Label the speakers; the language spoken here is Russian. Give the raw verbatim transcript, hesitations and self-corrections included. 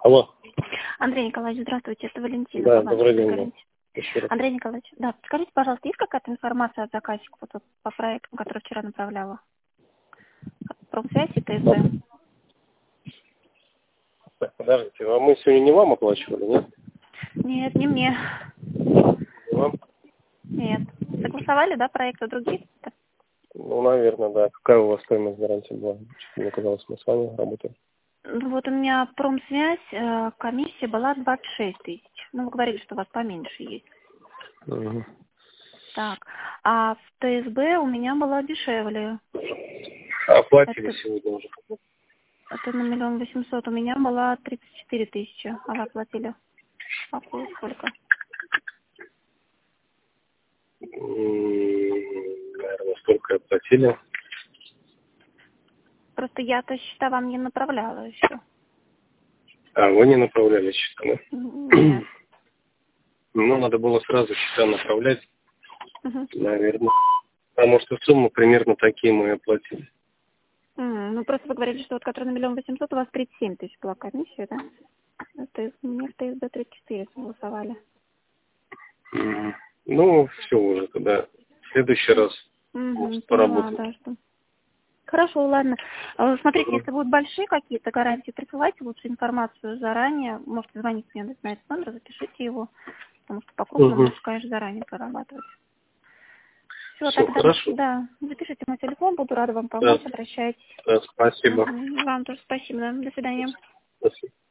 Speaker 1: Алло.
Speaker 2: Андрей Николаевич, здравствуйте, это Валентина.
Speaker 1: Да,
Speaker 2: по
Speaker 1: добрый день.
Speaker 2: гарантии. Андрей Николаевич, да, скажите, пожалуйста, есть какая-то информация от заказчика вот, по проекту, который вчера направляла? Промсвязь и ТСБ.
Speaker 1: Так, подождите, а мы сегодня не вам оплачивали, нет?
Speaker 2: Нет, не мне.
Speaker 1: Не вам?
Speaker 2: Нет. Согласовали, да, проекты другие?
Speaker 1: Ну, наверное, да. Какая у вас стоимость гарантии была? Мне казалось, мы с вами работаем.
Speaker 2: Ну, вот у меня промсвязь, э, комиссия была двадцать шесть тысяч. Ну, вы говорили, что у вас поменьше есть.
Speaker 1: Угу.
Speaker 2: Так. А в ТСБ у меня была дешевле.
Speaker 1: Оплатили
Speaker 2: Это,
Speaker 1: сегодня уже.
Speaker 2: это на миллион восемьсот. У меня была тридцать четыре тысячи. А вы оплатили? Какую? Сколько?
Speaker 1: М, Наверное, столько оплатили.
Speaker 2: Просто я-то счета вам не направляла еще.
Speaker 1: А, вы не направляли счета, да?
Speaker 2: Нет.
Speaker 1: Ну, надо было сразу счета направлять,
Speaker 2: Угу.
Speaker 1: наверное. Потому что суммы примерно такие мы и оплатили.
Speaker 2: М, Ну, просто вы говорили, что вот который на миллион восемьсот, у вас тридцать семь тысяч была комиссия, да? Это мне в ТСБ тридцать четыре согласовали.
Speaker 1: Мгм. Ну, все уже тогда. В следующий раз
Speaker 2: Угу,
Speaker 1: может
Speaker 2: поняла,
Speaker 1: поработать.
Speaker 2: да, что. Хорошо, ладно. Э, Смотрите,
Speaker 1: Мгм.
Speaker 2: если будут большие какие-то гарантии, присылайте лучше информацию заранее. Можете звонить мне на этот номер, запишите его, потому что по крупному
Speaker 1: Мгм.
Speaker 2: лучше, конечно, заранее прорабатывать. Все,
Speaker 1: Все,
Speaker 2: тогда,
Speaker 1: хорошо.
Speaker 2: да, запишите мой телефон, буду рада вам
Speaker 1: Да,
Speaker 2: помочь, обращайтесь.
Speaker 1: да, спасибо.
Speaker 2: Мгм. Вам тоже спасибо, да. До свидания.
Speaker 1: Спасибо.